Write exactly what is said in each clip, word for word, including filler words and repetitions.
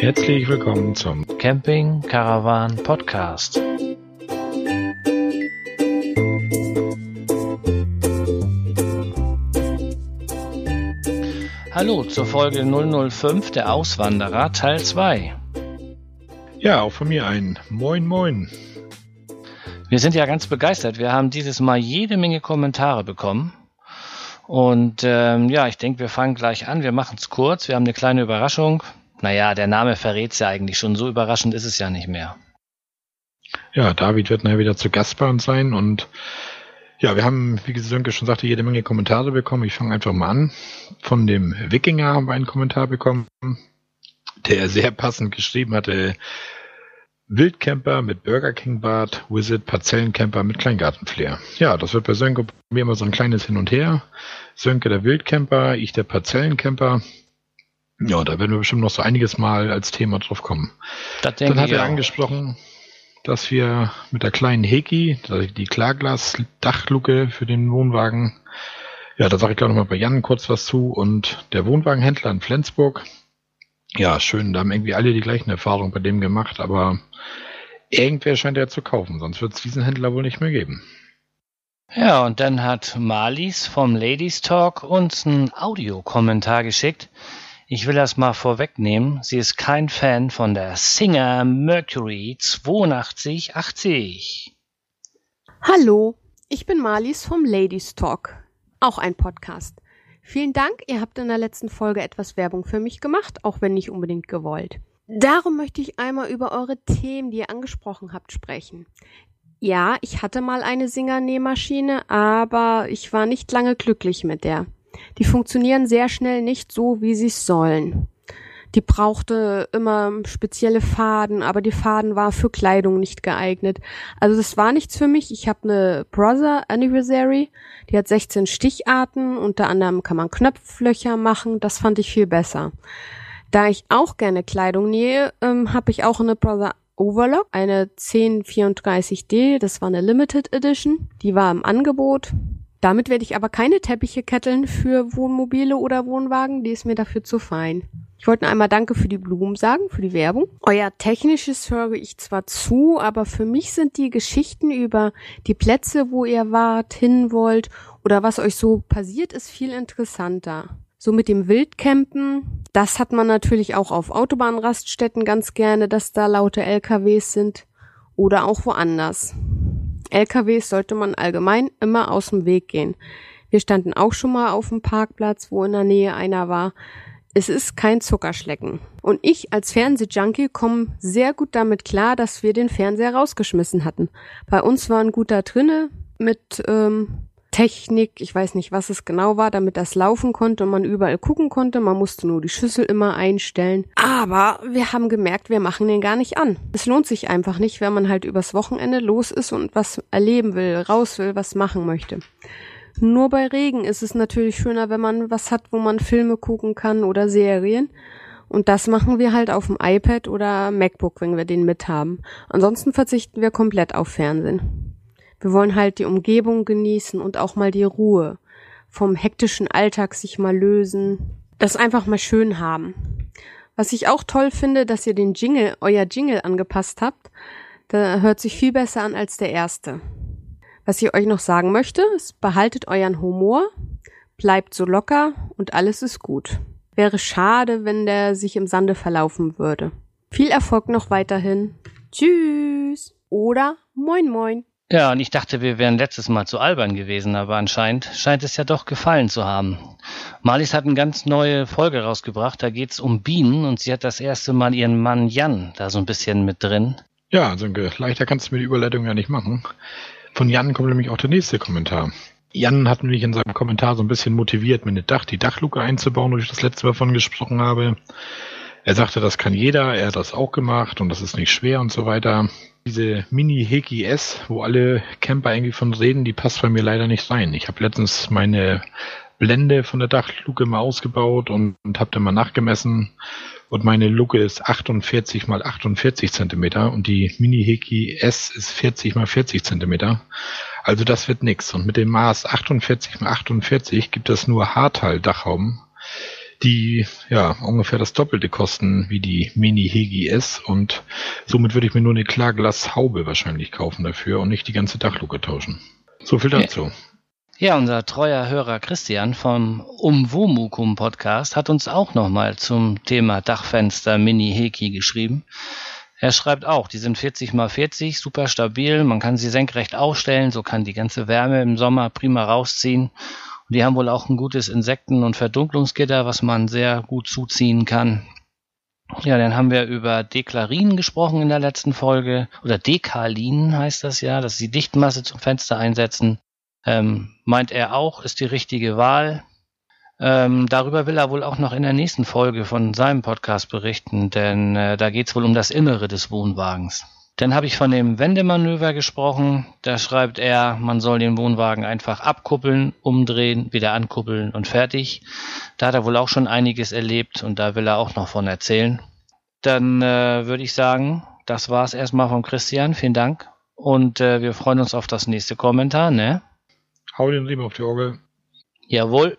Herzlich willkommen zum Camping Caravan Podcast. Hallo zur Folge null null fünf der Auswanderer Teil zwei. Ja, auch von mir ein Moin Moin. Wir sind ja ganz begeistert. Wir haben dieses Mal jede Menge Kommentare bekommen. Und ähm, ja, ich denke, wir fangen gleich an. Wir machen es kurz. Wir haben eine kleine Überraschung. Naja, der Name verrät es ja eigentlich schon. So überraschend ist es ja nicht mehr. Ja, David wird nachher wieder zu Gast bei uns sein. Und ja, wir haben, wie Sönke schon sagte, jede Menge Kommentare bekommen. Ich fange einfach mal an. Von dem Wikinger haben wir einen Kommentar bekommen, der sehr passend geschrieben hatte: Wildcamper mit Burger King Bad, Visit Parzellencamper mit Kleingartenflair. Ja, das wird bei Sönke mir immer so ein kleines Hin und Her. Sönke der Wildcamper, ich der Parzellencamper. Ja, da werden wir bestimmt noch so einiges Mal als Thema drauf kommen. Das denke Dann hat ich er auch. angesprochen, dass wir mit der kleinen Heki, die Klarglas-Dachluke für den Wohnwagen, ja, da sage ich gleich nochmal bei Jan kurz was zu, und der Wohnwagenhändler in Flensburg. Ja, schön, da haben irgendwie alle die gleichen Erfahrungen bei dem gemacht, aber irgendwer scheint er zu kaufen, sonst wird es diesen Händler wohl nicht mehr geben. Ja, und dann hat Marlies vom Ladies Talk uns einen Audiokommentar geschickt. Ich will das mal vorwegnehmen. Sie ist kein Fan von der Singer Mercury zweiundachtzig achtzig. Hallo, ich bin Marlies vom Ladies Talk, auch ein Podcast. Vielen Dank, ihr habt in der letzten Folge etwas Werbung für mich gemacht, auch wenn nicht unbedingt gewollt. Darum möchte ich einmal über eure Themen, die ihr angesprochen habt, sprechen. Ja, ich hatte mal eine Singer-Nähmaschine, aber ich war nicht lange glücklich mit der. Die funktionieren sehr schnell nicht so, wie sie sollen. Die brauchte immer spezielle Faden, aber die Faden war für Kleidung nicht geeignet. Also das war nichts für mich. Ich habe eine Brother Anniversary, die hat sechzehn Sticharten, unter anderem kann man Knopflöcher machen, das fand ich viel besser. Da ich auch gerne Kleidung nähe, ähm, habe ich auch eine Brother Overlock, eine zehn vierunddreißig D, das war eine Limited Edition, die war im Angebot. Damit werde ich aber keine Teppiche ketteln für Wohnmobile oder Wohnwagen, die ist mir dafür zu fein. Ich wollte einmal Danke für die Blumen sagen, für die Werbung. Euer Technisches höre ich zwar zu, aber für mich sind die Geschichten über die Plätze, wo ihr wart, hin wollt oder was euch so passiert ist, viel interessanter. So mit dem Wildcampen, das hat man natürlich auch auf Autobahnraststätten ganz gerne, dass da laute L K Ws sind oder auch woanders. L K Ws sollte man allgemein immer aus dem Weg gehen. Wir standen auch schon mal auf dem Parkplatz, wo in der Nähe einer war. Es ist kein Zuckerschlecken. Und ich als Fernsehjunkie komme sehr gut damit klar, dass wir den Fernseher rausgeschmissen hatten. Bei uns war ein guter drinne mit ähm, Technik, ich weiß nicht, was es genau war, damit das laufen konnte und man überall gucken konnte. Man musste nur die Schüssel immer einstellen. Aber wir haben gemerkt, wir machen den gar nicht an. Es lohnt sich einfach nicht, wenn man halt übers Wochenende los ist und was erleben will, raus will, was machen möchte. Nur bei Regen ist es natürlich schöner, wenn man was hat, wo man Filme gucken kann oder Serien. Und das machen wir halt auf dem iPad oder MacBook, wenn wir den mit haben. Ansonsten verzichten wir komplett auf Fernsehen. Wir wollen halt die Umgebung genießen und auch mal die Ruhe. Vom hektischen Alltag sich mal lösen. Das einfach mal schön haben. Was ich auch toll finde, dass ihr den Jingle, euer Jingle angepasst habt. Der hört sich viel besser an als der erste. Was ich euch noch sagen möchte, ist, behaltet euren Humor, bleibt so locker und alles ist gut. Wäre schade, wenn der sich im Sande verlaufen würde. Viel Erfolg noch weiterhin. Tschüss oder moin moin. Ja, und ich dachte, wir wären letztes Mal zu albern gewesen, aber anscheinend scheint es ja doch gefallen zu haben. Marlies hat eine ganz neue Folge rausgebracht, da geht's um Bienen und sie hat das erste Mal ihren Mann Jan da so ein bisschen mit drin. Ja, also leichter kannst du mir die Überleitung ja nicht machen. Von Jan kommt nämlich auch der nächste Kommentar. Jan hat mich in seinem Kommentar so ein bisschen motiviert, mir eine Dach, die Dachluke einzubauen, wo ich das letzte Mal von gesprochen habe. Er sagte, das kann jeder, er hat das auch gemacht und das ist nicht schwer und so weiter. Diese Mini-Heki S, wo alle Camper irgendwie von reden, die passt bei mir leider nicht rein. Ich habe letztens meine Blende von der Dachluke mal ausgebaut und, und habe dann mal nachgemessen. Und meine Luke ist achtundvierzig mal achtundvierzig Zentimeter und die Mini-Heki S ist vierzig mal vierzig Zentimeter. Also das wird nix. Und mit dem Maß achtundvierzig mal achtundvierzig gibt es nur Haarteil-Dachhauben, die ja ungefähr das Doppelte kosten wie die Mini Hegi S und somit würde ich mir nur eine Klarglashaube wahrscheinlich kaufen dafür und nicht die ganze Dachluke tauschen. So viel dazu. Ja, unser treuer Hörer Christian vom Umwomukum Podcast hat uns auch nochmal zum Thema Dachfenster Mini Hegi geschrieben. Er schreibt auch, die sind vierzig mal vierzig, super stabil, man kann sie senkrecht aufstellen, so kann die ganze Wärme im Sommer prima rausziehen. Und die haben wohl auch ein gutes Insekten- und Verdunklungsgitter, was man sehr gut zuziehen kann. Ja, dann haben wir über Deklarin gesprochen in der letzten Folge, oder Dekalin heißt das ja, dass sie Dichtmasse zum Fenster einsetzen. Ähm, meint er auch, ist die richtige Wahl. Ähm, darüber will er wohl auch noch in der nächsten Folge von seinem Podcast berichten, denn äh, da geht es wohl um das Innere des Wohnwagens. Dann habe ich von dem Wendemanöver gesprochen. Da schreibt er, man soll den Wohnwagen einfach abkuppeln, umdrehen, wieder ankuppeln und fertig. Da hat er wohl auch schon einiges erlebt und da will er auch noch von erzählen. Dann äh, würde ich sagen, das war's erstmal von Christian. Vielen Dank und äh, wir freuen uns auf das nächste Kommentar, ne? Hau den Riemen auf die Orgel. Jawohl.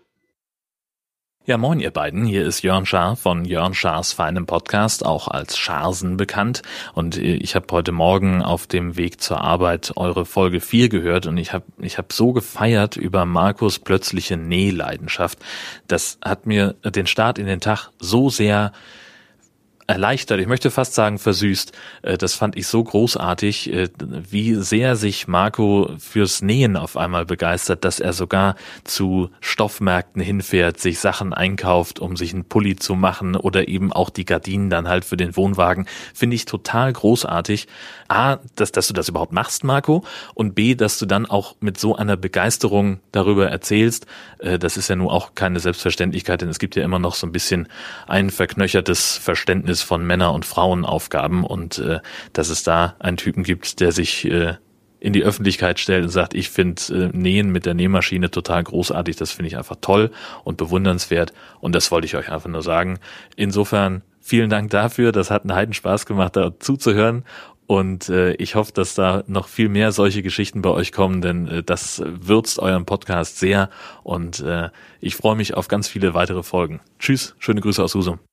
Ja, moin ihr beiden, hier ist Jörn Schaar von Jörn Schaars feinem Podcast, auch als Scharsen bekannt. Und ich habe heute Morgen auf dem Weg zur Arbeit eure Folge vier gehört und ich habe ich hab so gefeiert über Markus' plötzliche Nähleidenschaft. Das hat mir den Start in den Tag so sehr erleichtert, ich möchte fast sagen versüßt. Das fand ich so großartig, wie sehr sich Marco fürs Nähen auf einmal begeistert, dass er sogar zu Stoffmärkten hinfährt, sich Sachen einkauft, um sich einen Pulli zu machen oder eben auch die Gardinen dann halt für den Wohnwagen. Finde ich total großartig. A, dass, dass du das überhaupt machst, Marco, und B, dass du dann auch mit so einer Begeisterung darüber erzählst. Das ist ja nun auch keine Selbstverständlichkeit, denn es gibt ja immer noch so ein bisschen ein verknöchertes Verständnis von Männer- und Frauenaufgaben und äh, dass es da einen Typen gibt, der sich äh, in die Öffentlichkeit stellt und sagt, ich finde äh, Nähen mit der Nähmaschine total großartig, das finde ich einfach toll und bewundernswert und das wollte ich euch einfach nur sagen. Insofern vielen Dank dafür, das hat einen Heidenspaß gemacht, da zuzuhören und äh, ich hoffe, dass da noch viel mehr solche Geschichten bei euch kommen, denn äh, das würzt euren Podcast sehr und äh, ich freue mich auf ganz viele weitere Folgen. Tschüss, schöne Grüße aus Husum.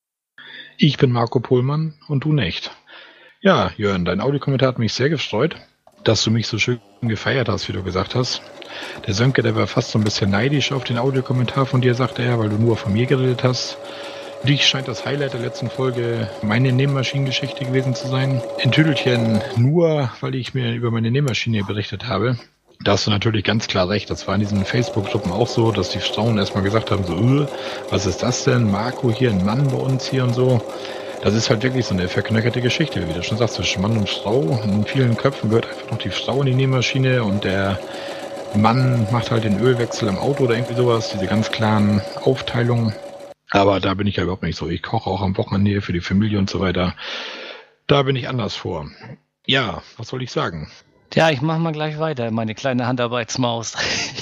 Ich bin Marco Pohlmann und du nicht. Ja, Jörn, dein Audiokommentar hat mich sehr gefreut, dass du mich so schön gefeiert hast, wie du gesagt hast. Der Sönke, der war fast so ein bisschen neidisch auf den Audiokommentar von dir, sagte er, weil du nur von mir geredet hast. Dich scheint das Highlight der letzten Folge meine Nähmaschinengeschichte gewesen zu sein. In Tüdelchen nur, weil ich mir über meine Nähmaschine berichtet habe. Da hast du natürlich ganz klar recht. Das war in diesen Facebook-Gruppen auch so, dass die Frauen erstmal gesagt haben, so, öh, was ist das denn? Marco hier, ein Mann bei uns hier und so. Das ist halt wirklich so eine verknöcherte Geschichte, wie du schon sagst, zwischen Mann und Frau. In vielen Köpfen gehört einfach noch die Frau in die Nähmaschine und der Mann macht halt den Ölwechsel im Auto oder irgendwie sowas, diese ganz klaren Aufteilungen. Aber da bin ich ja überhaupt nicht so. Ich koche auch am Wochenende für die Familie und so weiter. Da bin ich anders vor. Ja, was soll ich sagen? Ja, ich mach mal gleich weiter, meine kleine Handarbeitsmaus.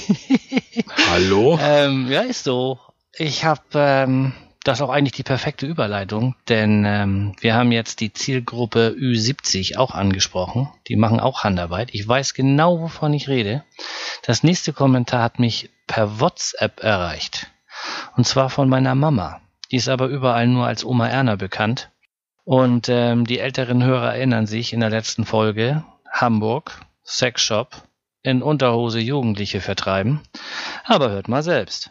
Hallo? ähm, ja, ist so. Ich habe, ähm, das ist auch eigentlich die perfekte Überleitung, denn ähm, wir haben jetzt die Zielgruppe Ü siebzig auch angesprochen. Die machen auch Handarbeit. Ich weiß genau, wovon ich rede. Das nächste Kommentar hat mich per WhatsApp erreicht. Und zwar von meiner Mama. Die ist aber überall nur als Oma Erna bekannt. Und ähm, die älteren Hörer erinnern sich in der letzten Folge, Hamburg, Sexshop, in Unterhose Jugendliche vertreiben. Aber hört mal selbst.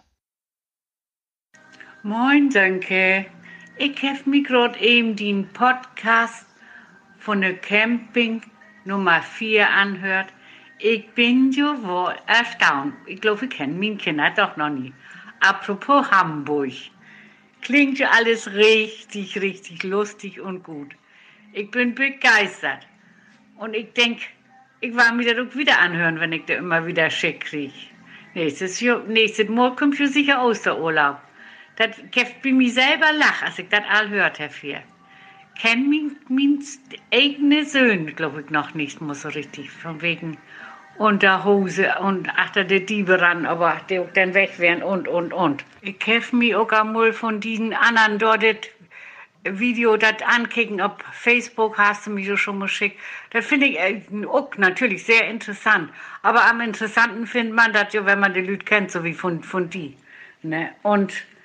Moin, Sönke. Ich habe mir gerade eben den Podcast von der Camping Nummer vier anhört. Ich bin ja wohl erstaunt. Ich glaube, ich kenne meine Kinder doch noch nie. Apropos Hamburg. Klingt ja alles richtig, richtig lustig und gut. Ich bin begeistert. Und ich denke, ich war mir das auch wieder anhören, wenn ich da immer wieder schick kriege. Nächstes, nächstes Mal kommt ja sicher Osterurlaub. Das gibt bei mir selber lach, als ich das all hört, Herr Vier. Kenn mein, mein eigene Söhne, glaube ich, noch nicht, muss so richtig, von wegen Unterhose und achter der Diebe ran, aber die auch dann weg wären und, und, und. Ich hab mir auch einmal von diesen anderen dort das Video das ankicken, auf Facebook hast du mich so schon mal geschickt. Das finde ich äh, auch natürlich sehr interessant. Aber am interessanten findet man das ja, wenn man die Leute kennt, so wie von, von die. Ne? Und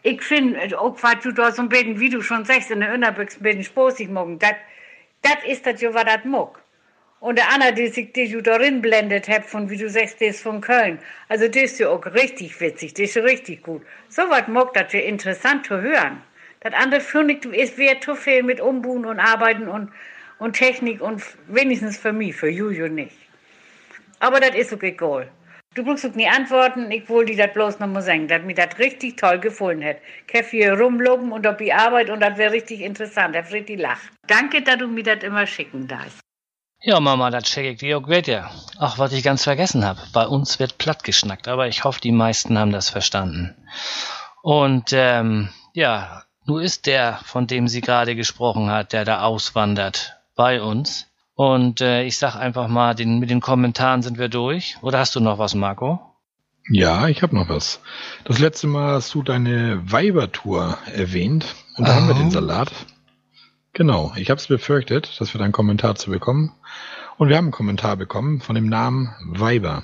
ich finde, auch was du da so ein bisschen, wie du schon sagst, in der Unterbüchse ein bisschen sposig morgen, das ist das ja, was das mag. Und der andere, die sich die du darin blendet hat, von wie du sagst, der ist von Köln. Also das ist ja auch richtig witzig, das ist ja richtig gut. So was mag das ja interessant zu hören. Das andere finde ich, es wäre zu viel mit Umbuhen und Arbeiten und, und Technik und wenigstens für mich, für Juju nicht. Aber das ist okay egal. Du brauchst auch nie antworten, ich wollte dir das bloß noch mal sagen, dass mir das richtig toll gefallen hat. Ich habe hier rumloben und auf die Arbeit und das wäre richtig interessant, da wird die lacht. Danke, dass du mir das immer schicken darfst. Ja, Mama, das check ich dir auch weiter. Ach, was ich ganz vergessen habe. Bei uns wird platt geschnackt, aber ich hoffe, die meisten haben das verstanden. Und, ähm, ja, nun ist der, von dem sie gerade gesprochen hat, der da auswandert, bei uns. Und äh, ich sag einfach mal, den, mit den Kommentaren sind wir durch. Oder hast du noch was, Marco? Ja, ich habe noch was. Das letzte Mal hast du deine Weibertour erwähnt und da Oh. haben wir den Salat. Genau, ich habe es befürchtet, dass wir da einen Kommentar zu bekommen. Und wir haben einen Kommentar bekommen von dem Namen Weiber.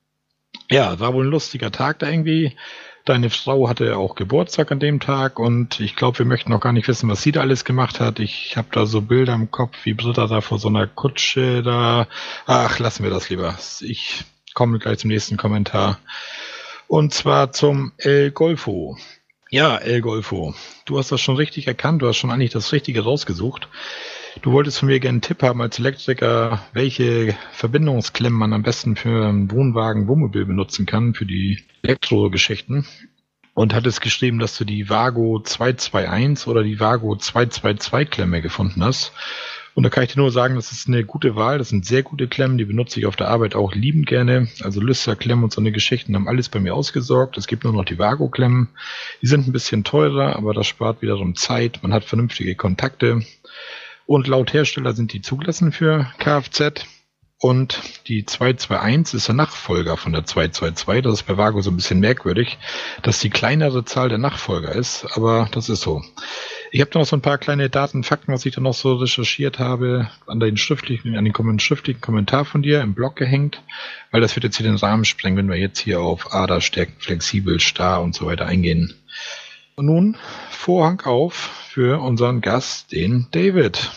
Ja, war wohl ein lustiger Tag da irgendwie. Deine Frau hatte auch Geburtstag an dem Tag und ich glaube, wir möchten noch gar nicht wissen, was sie da alles gemacht hat. Ich habe da so Bilder im Kopf, wie Britta da vor so einer Kutsche da... Ach, lassen wir das lieber. Ich komme gleich zum nächsten Kommentar. Und zwar zum El Golfo. Ja, El Golfo, du hast das schon richtig erkannt, du hast schon eigentlich das Richtige rausgesucht. Du wolltest von mir gerne einen Tipp haben als Elektriker, welche Verbindungsklemmen man am besten für einen Wohnwagen, Wohnmobil benutzen kann, für die Elektrogeschichten. Und hattest geschrieben, dass du die Vago zwei zwei eins oder die Vago zwei zwei zwei Klemme gefunden hast. Und da kann ich dir nur sagen, das ist eine gute Wahl, das sind sehr gute Klemmen, die benutze ich auf der Arbeit auch liebend gerne. Also Lüsterklemmen und so eine Geschichten haben alles bei mir ausgesorgt. Es gibt nur noch die Vago-Klemmen. Die sind ein bisschen teurer, aber das spart wiederum Zeit. Man hat vernünftige Kontakte. Und laut Hersteller sind die zugelassen für Kfz. Und die zwei zwei eins ist der Nachfolger von der zwei zwei zwei. Das ist bei Vago so ein bisschen merkwürdig, dass die kleinere Zahl der Nachfolger ist. Aber das ist so. Ich habe da noch so ein paar kleine Daten, Fakten, was ich da noch so recherchiert habe, an den schriftlichen, an den kom- schriftlichen Kommentar von dir im Blog gehängt, weil das wird jetzt hier den Rahmen sprengen, wenn wir jetzt hier auf Aderstärken, flexibel, starr und so weiter eingehen. Und nun Vorhang auf für unseren Gast, den David.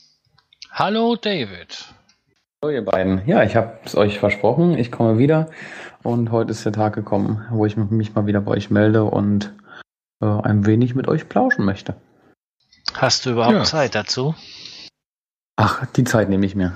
Hallo, David. Hallo ihr beiden. Ja, ich habe es euch versprochen, ich komme wieder und heute ist der Tag gekommen, wo ich mich mal wieder bei euch melde und äh, ein wenig mit euch plauschen möchte. Hast du überhaupt Ja. Zeit dazu? Ach, die Zeit nehme ich mir.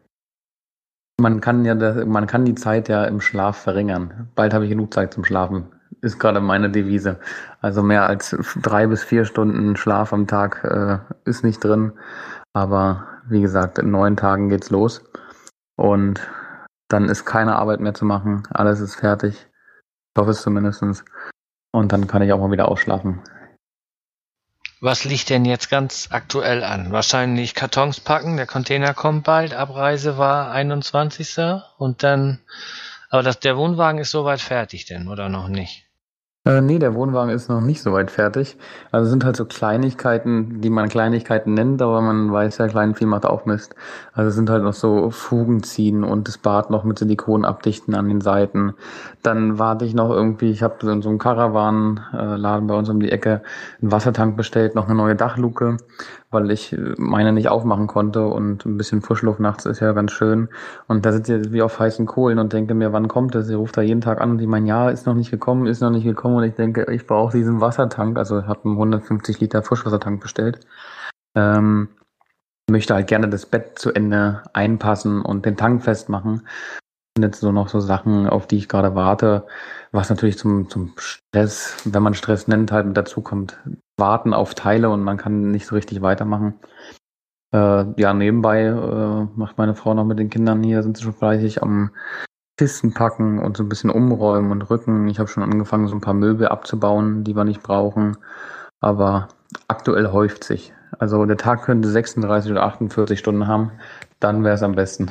Man kann ja, das, man kann die Zeit ja im Schlaf verringern. Bald habe ich genug Zeit zum Schlafen. Ist gerade meine Devise. Also mehr als drei bis vier Stunden Schlaf am Tag äh, ist nicht drin. Aber wie gesagt, in neun Tagen geht's los. Und dann ist keine Arbeit mehr zu machen. Alles ist fertig. Ich hoffe es zumindest. Und dann kann ich auch mal wieder ausschlafen. Was liegt denn jetzt ganz aktuell an? Wahrscheinlich Kartons packen, der Container kommt bald, Abreise war einundzwanzigsten und dann, aber das, der Wohnwagen ist soweit fertig denn, oder noch nicht? Äh, nee, der Wohnwagen ist noch nicht so weit fertig. Also es sind halt so Kleinigkeiten, die man Kleinigkeiten nennt, aber man weiß ja, klein viel macht auch Mist. Also es sind halt noch so Fugen ziehen und das Bad noch mit Silikon abdichten an den Seiten. Dann warte ich noch irgendwie, ich habe so in so einem Caravan-Laden bei uns um die Ecke einen Wassertank bestellt, noch eine neue Dachluke, weil ich meine nicht aufmachen konnte und ein bisschen Frischluft nachts ist ja ganz schön. Und da sitze ich wie auf heißen Kohlen und denke mir, wann kommt das? Ich rufe da jeden Tag an und die meinen, ja, ist noch nicht gekommen, ist noch nicht gekommen. Und ich denke, ich brauche diesen Wassertank, also habe einen hundertfünfzig Liter Frischwassertank bestellt. Ähm, möchte halt gerne das Bett zu Ende einpassen und den Tank festmachen. Und jetzt so noch so Sachen, auf die ich gerade warte, was natürlich zum, zum Stress, wenn man Stress nennt, halt mit dazu kommt. Warten auf Teile und man kann nicht so richtig weitermachen. Äh, ja, nebenbei äh, macht meine Frau noch mit den Kindern hier, sind sie schon fleißig am Kisten packen und so ein bisschen umräumen und rücken. Ich habe schon angefangen, so ein paar Möbel abzubauen, die wir nicht brauchen. Aber aktuell häuft sich. Also der Tag könnte sechsunddreißig oder achtundvierzig Stunden haben. Dann wäre es am besten.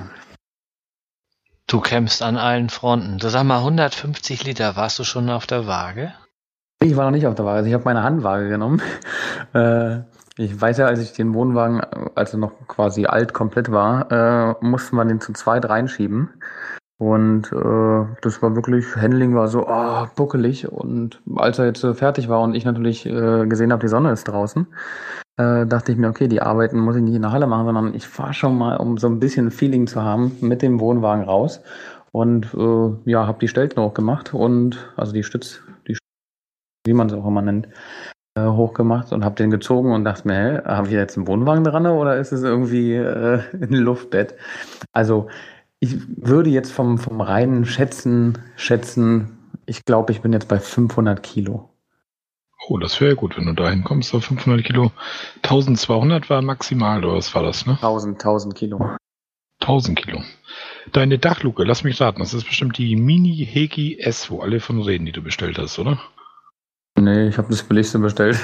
Du kämpfst an allen Fronten. Du sag mal, hundertfünfzig Liter, warst du schon auf der Waage? Ich war noch nicht auf der Waage. Also ich habe meine Handwaage genommen. Äh, ich weiß ja, als ich den Wohnwagen, als er noch quasi alt komplett war, äh, musste man den zu zweit reinschieben. Und äh, das war wirklich, Handling war so oh, buckelig. Und als er jetzt äh, fertig war und ich natürlich äh, gesehen habe, die Sonne ist draußen, äh, dachte ich mir, okay, die Arbeiten muss ich nicht in der Halle machen, sondern ich fahre schon mal, um so ein bisschen Feeling zu haben, mit dem Wohnwagen raus. Und äh, ja, habe die Stelzen hochgemacht und, also die Stütz, die Stütz, wie man es auch immer nennt, äh, hochgemacht und habe den gezogen und dachte mir, hä, habe ich jetzt einen Wohnwagen dran oder ist es irgendwie äh, ein Luftbett? Also ich würde jetzt vom, vom reinen Schätzen, schätzen, ich glaube, ich bin jetzt bei fünfhundert Kilo. Oh, das wäre gut, wenn du dahin kommst auf fünfhundert Kilo. eintausendzweihundert war maximal, oder was war das, ne? tausend, tausend Kilo. tausend Kilo. Deine Dachluke, lass mich raten, das ist bestimmt die Mini Heki S, wo alle von reden, die du bestellt hast, oder? Nee, ich habe das billigste bestellt.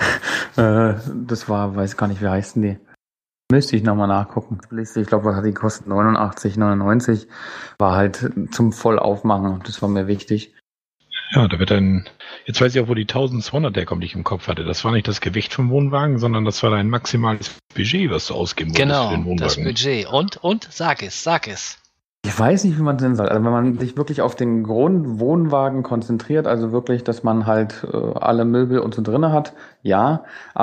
äh, das war, weiß gar nicht, wie heißen die. Müsste ich nochmal nachgucken. Ich glaube, was hat die gekostet? neunundachtzig neunundneunzig. War halt zum Vollaufmachen. Das war mir wichtig. Ja, da wird ein. Jetzt weiß ich auch, wo die eintausendzweihundert herkommt, die ich im Kopf hatte. Das war nicht das Gewicht vom Wohnwagen, sondern das war dein maximales Budget, was du ausgeben wolltest Genau, für den Wohnwagen. das Budget. Und, und, sag es, sag es. Ich weiß nicht, wie man es nennen soll. Also wenn man sich wirklich auf den Grundwohnwagen konzentriert, also wirklich, dass man halt äh, alle Möbel und so drinne hat, ja.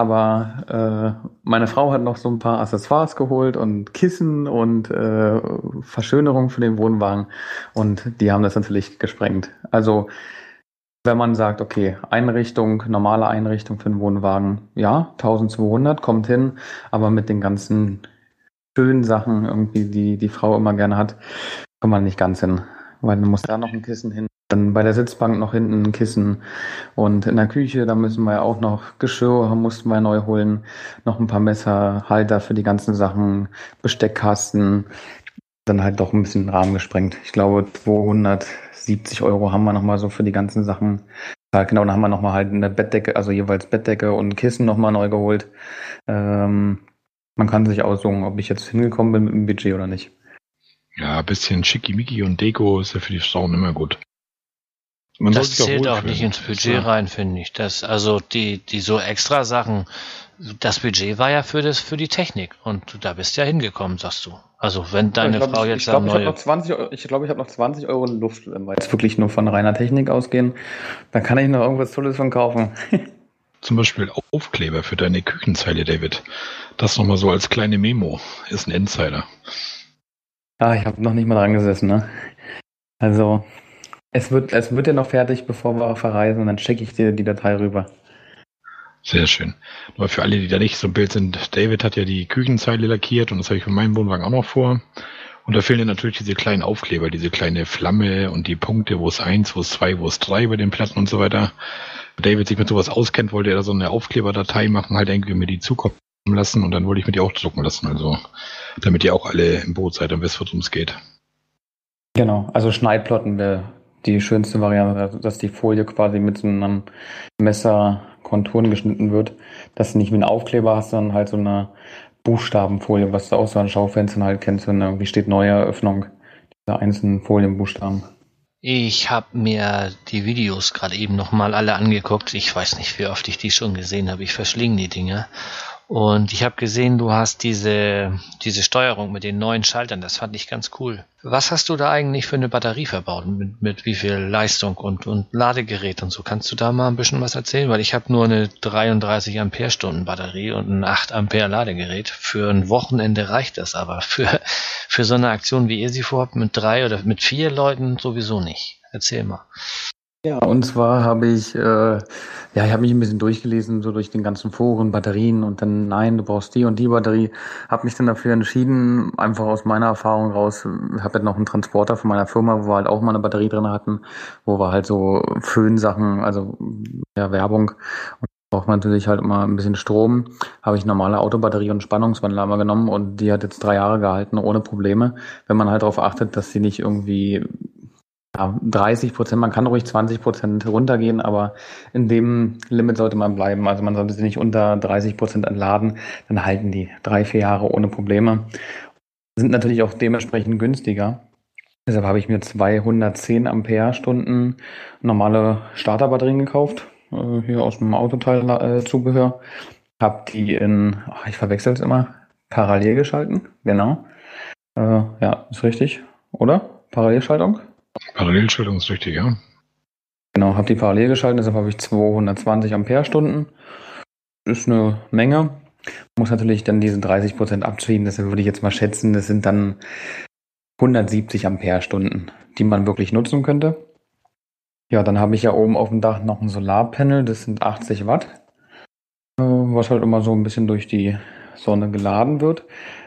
Aber äh, meine Frau hat noch so ein paar Accessoires geholt und Kissen und äh, Verschönerung für den Wohnwagen und die haben das natürlich gesprengt. Also wenn man sagt, okay, Einrichtung, normale Einrichtung für den Wohnwagen, ja, eintausendzweihundert kommt hin, aber mit den ganzen schönen Sachen irgendwie, die die Frau immer gerne hat, kommt man nicht ganz hin. Weil dann muss da noch ein Kissen hin, dann bei der Sitzbank noch hinten ein Kissen und in der Küche, da müssen wir ja auch noch Geschirr, mussten wir neu holen, noch ein paar Messer, Halter für die ganzen Sachen, Besteckkasten, dann halt doch ein bisschen den Rahmen gesprengt. Ich glaube, zweihundertsiebzig Euro haben wir nochmal so für die ganzen Sachen. Ja, genau, dann haben wir nochmal halt eine Bettdecke, also jeweils Bettdecke und Kissen nochmal neu geholt. Ähm, Man kann sich aussuchen, ob ich jetzt hingekommen bin mit dem Budget oder nicht. Ja, ein bisschen Schickimicki und Deko ist ja für die Frauen immer gut. Man das soll sich zählt auch wohlfühlen. nicht ins Budget rein, finde ich. Das, also die, die so extra Sachen, das Budget war ja für das, für die Technik und da bist ja hingekommen, sagst du. Also wenn deine ich glaub, Frau ich, jetzt ich glaub, dann ich habe neue... noch zwanzig Euro, ich glaube, ich habe noch zwanzig Euro in Luft, wenn wir jetzt wirklich nur von reiner Technik ausgehen. Dann kann ich noch irgendwas Tolles von kaufen. Zum Beispiel Aufkleber für deine Küchenzeile, David. Das nochmal so als kleine Memo. Ist ein Insider. Ah, ich habe noch nicht mal dran gesessen, ne? Also, es wird, es wird ja noch fertig, bevor wir verreisen und dann schicke ich dir die Datei rüber. Sehr schön. Nur für alle, die da nicht so im Bild sind, David hat ja die Küchenzeile lackiert und das habe ich für meinen Wohnwagen auch noch vor. Und da fehlen dann natürlich diese kleinen Aufkleber, diese kleine Flamme und die Punkte, wo es eins, wo es zwei, wo es drei bei den Platten und so weiter. David sich mit sowas auskennt, wollte er da so eine Aufkleberdatei machen, halt irgendwie mir die zukommen lassen und dann wollte ich mir die auch drucken lassen, also damit ihr auch alle im Boot seid und wisst, worum es geht. Genau, also Schneidplotten wäre die schönste Variante, dass die Folie quasi mit so einem Messer Konturen geschnitten wird, dass du nicht wie ein Aufkleber hast, sondern halt so eine Buchstabenfolie, was du aus so einem Schaufenster halt kennst, wenn irgendwie steht neue Eröffnung, diese einzelnen Folienbuchstaben. Ich habe mir die Videos gerade eben nochmal alle angeguckt. Ich weiß nicht, wie oft ich die schon gesehen habe. Ich verschlinge die Dinge. Und ich habe gesehen, du hast diese, diese Steuerung mit den neuen Schaltern. Das fand ich ganz cool. Was hast du da eigentlich für eine Batterie verbaut? Mit, mit wie viel Leistung und, und Ladegerät und so? Kannst du da mal ein bisschen was erzählen? Weil ich habe nur eine dreiunddreißig Ampere-Stunden Batterie und ein acht Ampere Ladegerät. Für ein Wochenende reicht das aber. Für, für so eine Aktion, wie ihr sie vorhabt, mit drei oder mit vier Leuten sowieso nicht. Erzähl mal. Ja, und zwar habe ich, äh, ja, ich habe mich ein bisschen durchgelesen, so durch den ganzen Foren, Batterien und dann, nein, du brauchst die und die Batterie. Habe mich dann dafür entschieden, einfach aus meiner Erfahrung raus, habe halt noch einen Transporter von meiner Firma, wo wir halt auch mal eine Batterie drin hatten, wo wir halt so Föhnsachen, also ja, Werbung, und braucht man natürlich halt immer ein bisschen Strom. Habe ich normale Autobatterie und Spannungswandler einmal genommen und die hat jetzt drei Jahre gehalten, ohne Probleme, wenn man halt darauf achtet, dass sie nicht irgendwie ja, dreißig Prozent, man kann ruhig zwanzig Prozent runtergehen, aber in dem Limit sollte man bleiben. Also man sollte sie nicht unter dreißig Prozent entladen, dann halten die drei, vier Jahre ohne Probleme. Sind natürlich auch dementsprechend günstiger. Deshalb habe ich mir zweihundertzehn Ampere-Stunden normale Starterbatterien gekauft, äh, hier aus dem Autoteil-Zubehör. Habe die in, ach, ich verwechsel es immer, parallel geschalten, genau. Äh, ja, ist richtig, oder? Parallelschaltung. Parallelschaltung ist richtig, ja. Genau, habe die parallel geschaltet, deshalb habe ich zweihundertzwanzig Ampere-Stunden. Ist eine Menge. Muss natürlich dann diese dreißig Prozent abziehen, deshalb würde ich jetzt mal schätzen, das sind dann hundertsiebzig Ampere-Stunden, die man wirklich nutzen könnte. Ja, dann habe ich ja oben auf dem Dach noch ein Solarpanel, das sind achtzig Watt, was halt immer so ein bisschen durch die Sonne geladen wird.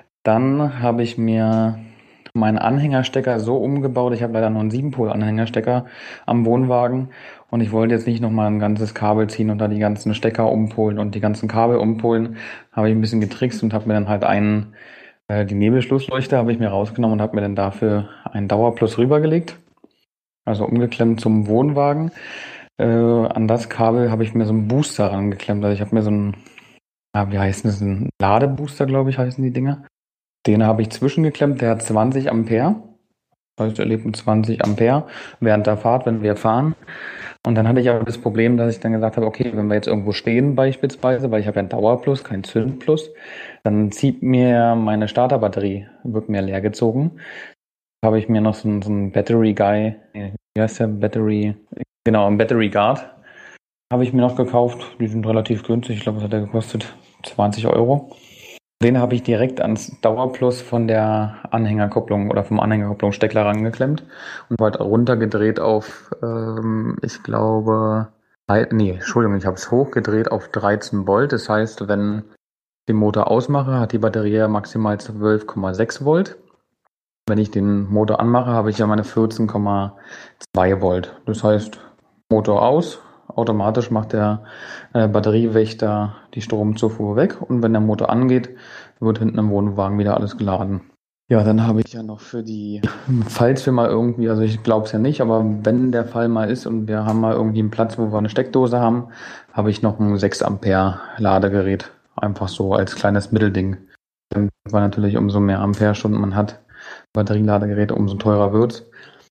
Dann habe ich mir meinen Anhängerstecker so umgebaut, ich habe leider nur einen sieben Pol Anhängerstecker am Wohnwagen und ich wollte jetzt nicht nochmal ein ganzes Kabel ziehen und da die ganzen Stecker umpolen und die ganzen Kabel umpolen, habe ich ein bisschen getrickst und habe mir dann halt einen, äh, die Nebelschlussleuchte habe ich mir rausgenommen und habe mir dann dafür einen Dauerplus rübergelegt, also umgeklemmt zum Wohnwagen. Äh, an das Kabel habe ich mir so einen Booster rangeklemmt, also ich habe mir so einen, ja, wie heißt das, ein Ladebooster, glaube ich, heißen die Dinger. Den habe ich zwischengeklemmt, der hat zwanzig Ampere. Das heißt, er lebt mit zwanzig Ampere während der Fahrt, wenn wir fahren. Und dann hatte ich aber das Problem, dass ich dann gesagt habe, okay, wenn wir jetzt irgendwo stehen beispielsweise, weil ich habe ja einen Dauerplus, keinen Zündplus, dann zieht mir meine Starterbatterie, wird mir leer gezogen. Da habe ich mir noch so einen, so einen Battery Guy, wie heißt der, Battery, genau, einen Battery Guard habe ich mir noch gekauft. Die sind relativ günstig, ich glaube, was hat der gekostet? zwanzig Euro. Den habe ich direkt ans Dauerplus von der Anhängerkupplung oder vom Anhängerkupplungssteckler rangeklemmt und halt runtergedreht auf, ähm, ich glaube, nee, Entschuldigung, ich habe es hochgedreht auf dreizehn Volt. Das heißt, wenn ich den Motor ausmache, hat die Batterie ja maximal zwölf Komma sechs Volt. Wenn ich den Motor anmache, habe ich ja meine vierzehn Komma zwei Volt. Das heißt, Motor aus, automatisch macht der äh, Batteriewächter die Stromzufuhr weg und wenn der Motor angeht, wird hinten im Wohnwagen wieder alles geladen. Ja, dann habe ich ja noch für die, falls wir mal irgendwie, also ich glaube es ja nicht, aber wenn der Fall mal ist und wir haben mal irgendwie einen Platz, wo wir eine Steckdose haben, habe ich noch ein sechs Ampere Ladegerät, einfach so als kleines Mittelding. Dann war natürlich umso mehr Amperestunden man hat, Batterieladegeräte, umso teurer wird's.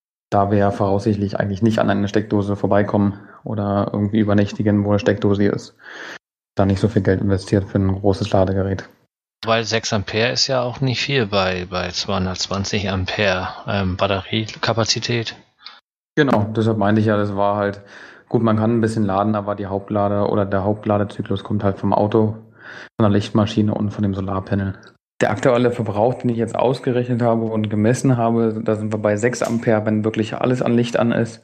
Da wir ja voraussichtlich eigentlich nicht an eine Steckdose vorbeikommen oder irgendwie übernächtigen, wo eine Steckdose ist, da nicht so viel Geld investiert für ein großes Ladegerät. Weil sechs Ampere ist ja auch nicht viel bei, bei zweihundertzwanzig Ampere ähm, Batteriekapazität. Genau, deshalb meinte ich ja, das war halt, gut, man kann ein bisschen laden, aber die Hauptlade oder der Hauptladezyklus kommt halt vom Auto, von der Lichtmaschine und von dem Solarpanel. Der aktuelle Verbrauch, den ich jetzt ausgerechnet habe und gemessen habe, da sind wir bei sechs Ampere, wenn wirklich alles an Licht an ist.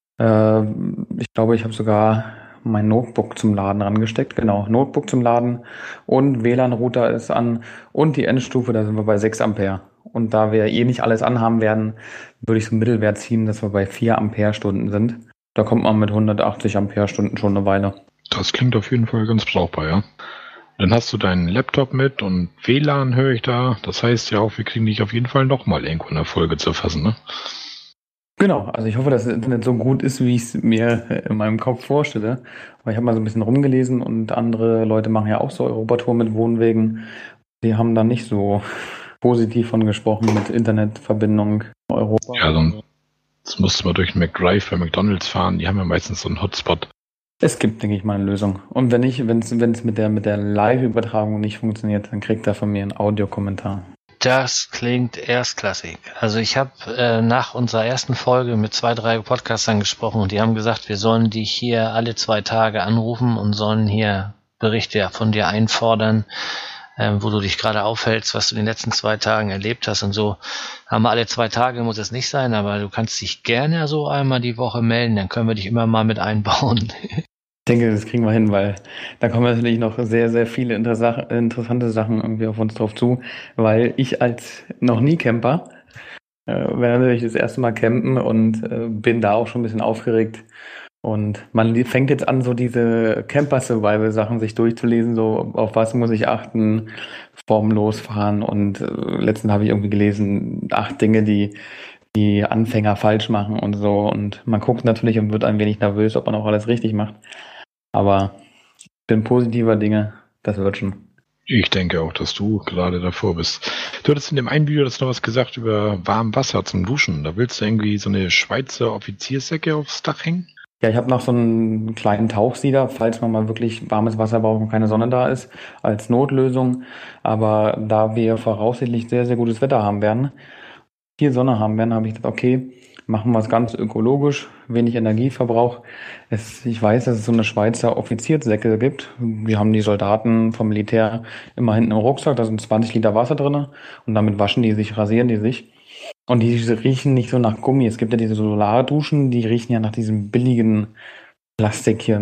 Äh, ich glaube, ich habe sogar mein Notebook zum Laden rangesteckt. Genau, Notebook zum Laden und W L A N-Router ist an und die Endstufe, da sind wir bei sechs Ampere. Und da wir eh nicht alles anhaben werden, würde ich so einen Mittelwert ziehen, dass wir bei vier Amperestunden sind. Da kommt man mit hundertachtzig Amperestunden schon eine Weile. Das klingt auf jeden Fall ganz brauchbar, ja. Dann hast du deinen Laptop mit und W L A N höre ich da. Das heißt ja auch, wir kriegen dich auf jeden Fall nochmal irgendwo in der Folge zu fassen, ne? Genau, also ich hoffe, dass das Internet so gut ist, wie ich es mir in meinem Kopf vorstelle. Weil ich habe mal so ein bisschen rumgelesen und andere Leute machen ja auch so Europatour mit Wohnwegen. Die haben da nicht so positiv von gesprochen mit Internetverbindung in Europa. Ja, sonst musste man durch den McDrive bei McDonalds fahren. Die haben ja meistens so einen Hotspot. Es gibt, denke ich mal, eine Lösung. Und wenn nicht, wenn es wenn es mit der mit der Live-Übertragung nicht funktioniert, dann kriegt er von mir einen Audiokommentar. Das klingt erstklassig. Also ich habe äh, nach unserer ersten Folge mit zwei, drei Podcastern gesprochen und die haben gesagt, wir sollen dich hier alle zwei Tage anrufen und sollen hier Berichte von dir einfordern, äh, wo du dich gerade aufhältst, was du in den letzten zwei Tagen erlebt hast und so. Haben wir alle zwei Tage, muss es nicht sein, aber du kannst dich gerne so einmal die Woche melden, dann können wir dich immer mal mit einbauen. Ich denke, das kriegen wir hin, weil da kommen natürlich noch sehr, sehr viele Intersa- interessante Sachen irgendwie auf uns drauf zu, weil ich als noch nie Camper äh, werde natürlich das erste Mal campen und äh, bin da auch schon ein bisschen aufgeregt. Und man fängt jetzt an, so diese Camper-Survival-Sachen sich durchzulesen, so auf was muss ich achten vorm Losfahren. Und äh, letztens habe ich irgendwie gelesen, acht Dinge, die die Anfänger falsch machen und so. Und man guckt natürlich und wird ein wenig nervös, ob man auch alles richtig macht. Aber ich bin positiver Dinge, das wird schon. Ich denke auch, dass du gerade davor bist. Du hattest in dem einen Video jetzt noch was gesagt über warm Wasser zum Duschen. Da willst du irgendwie so eine Schweizer Offizierssäcke aufs Dach hängen? Ja, ich habe noch so einen kleinen Tauchsieder, falls man mal wirklich warmes Wasser braucht und keine Sonne da ist, als Notlösung. Aber da wir voraussichtlich sehr, sehr gutes Wetter haben werden, viel Sonne haben werden, habe ich gedacht, okay, machen wir es ganz ökologisch, wenig Energieverbrauch. Es, ich weiß, dass es so eine Schweizer Offizierssäcke gibt. Wir haben die Soldaten vom Militär immer hinten im Rucksack, da sind zwanzig Liter Wasser drin und damit waschen die sich, rasieren die sich. Und die riechen nicht so nach Gummi. Es gibt ja diese Solarduschen, die riechen ja nach diesem billigen Plastik hier,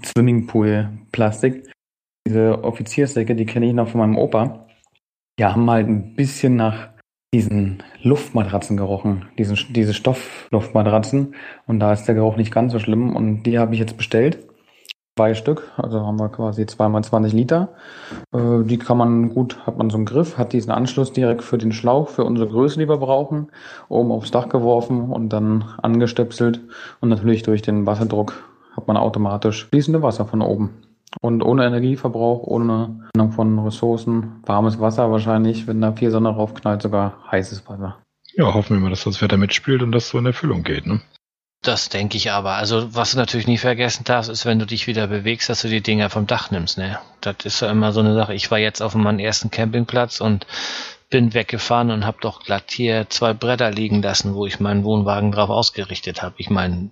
Swimmingpool-Plastik. Diese Offizierssäcke, die kenne ich noch von meinem Opa. Die haben halt ein bisschen nach diesen Luftmatratzen gerochen, diesen, diese Stoffluftmatratzen. Und da ist der Geruch nicht ganz so schlimm. Und die habe ich jetzt bestellt. Zwei Stück, also haben wir quasi zweimal zwanzig Liter. Äh, die kann man gut, hat man so einen Griff, hat diesen Anschluss direkt für den Schlauch, für unsere Größe, die wir brauchen, oben aufs Dach geworfen und dann angestöpselt. Und natürlich durch den Wasserdruck hat man automatisch fließende Wasser von oben. Und ohne Energieverbrauch, ohne Nennung von Ressourcen, warmes Wasser wahrscheinlich, wenn da viel Sonne raufknallt, sogar heißes Wasser. Ja, hoffen wir mal, dass das Wetter mitspielt und das so in Erfüllung geht, ne? Das denke ich aber. Also was du natürlich nie vergessen darfst, ist, wenn du dich wieder bewegst, dass du die Dinger vom Dach nimmst, ne? Das ist ja immer so eine Sache. Ich war jetzt auf meinem ersten Campingplatz und bin weggefahren und habe doch glatt hier zwei Bretter liegen lassen, wo ich meinen Wohnwagen drauf ausgerichtet habe. Ich meine,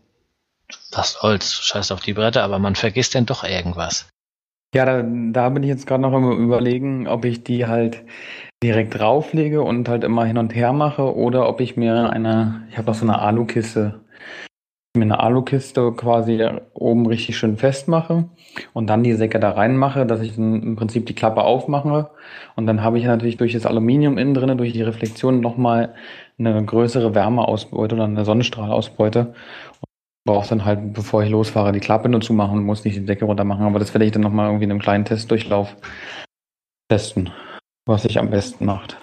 was soll's, scheiß auf die Bretter, aber man vergisst denn doch irgendwas. Ja, da, da bin ich jetzt gerade noch am Überlegen, ob ich die halt direkt drauflege und halt immer hin und her mache oder ob ich mir eine, ich habe noch so eine Alukiste, mir eine Alukiste quasi oben richtig schön festmache und dann die Säcke da reinmache, dass ich dann im Prinzip die Klappe aufmache und dann habe ich natürlich durch das Aluminium innen drin, durch die Reflexion nochmal eine größere Wärmeausbeute oder eine Sonnenstrahlausbeute. Brauche dann halt, bevor ich losfahre, die Klappe nur zumachen und muss nicht die Decke runter machen. Aber das werde ich dann nochmal irgendwie in einem kleinen Testdurchlauf testen, was sich am besten macht.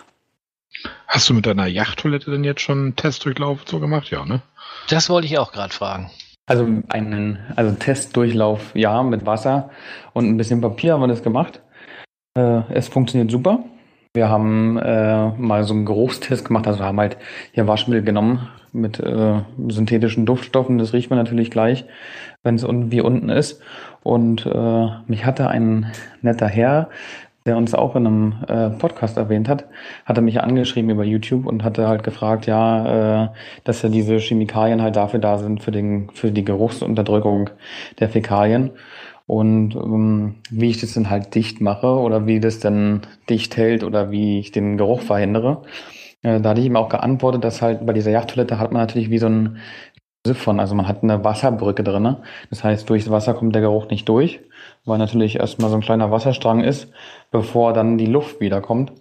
Hast du mit deiner Yachttoilette denn jetzt schon einen Testdurchlauf so gemacht? Ja, ne? Das wollte ich auch gerade fragen. Also einen also Testdurchlauf, ja, mit Wasser und ein bisschen Papier haben wir das gemacht. Äh, es funktioniert super. Wir haben äh, mal so einen Geruchstest gemacht, also haben halt hier Waschmittel genommen mit äh, synthetischen Duftstoffen. Das riecht man natürlich gleich, wenn es un- wie unten ist. Und äh, mich hatte ein netter Herr, der uns auch in einem äh, Podcast erwähnt hat, hatte mich angeschrieben über YouTube und hatte halt gefragt, ja, äh, dass ja diese Chemikalien halt dafür da sind, für den für die Geruchsunterdrückung der Fäkalien. Und ähm, wie ich das dann halt dicht mache oder wie das dann dicht hält oder wie ich den Geruch verhindere. Äh, da hatte ich ihm auch geantwortet, dass halt bei dieser Yachttoilette hat man natürlich wie so ein Siphon, also man hat eine Wasserbrücke drin. Das heißt, durchs Wasser kommt der Geruch nicht durch, weil natürlich erstmal so ein kleiner Wasserstrang ist, bevor dann die Luft wiederkommt.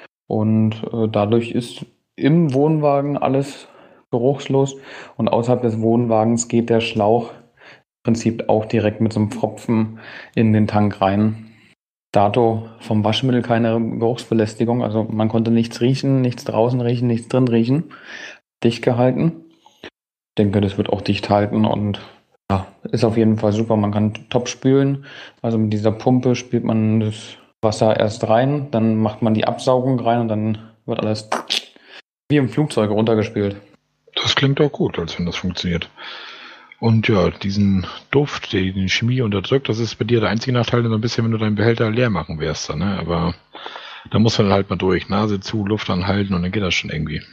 Und äh, dadurch ist im Wohnwagen alles geruchslos und außerhalb des Wohnwagens geht der Schlauch im Prinzip auch direkt mit so einem Pfropfen in den Tank rein. Dato vom Waschmittel keine Geruchsbelästigung, also man konnte nichts riechen, nichts draußen riechen, nichts drin riechen. Dicht gehalten. Ich denke, das wird auch dicht halten und ja, ist auf jeden Fall super. Man kann top spülen. Also mit dieser Pumpe spült man das Wasser erst rein, dann macht man die Absaugung rein und dann wird alles wie im Flugzeug runtergespült. Das klingt auch gut, als wenn das funktioniert. Und ja, diesen Duft, den die Chemie unterdrückt, das ist bei dir der einzige Nachteil, so ein bisschen, wenn du deinen Behälter leer machen wirst. Dann, ne? Aber da muss man halt mal durch. Nase zu, Luft anhalten und dann geht das schon irgendwie.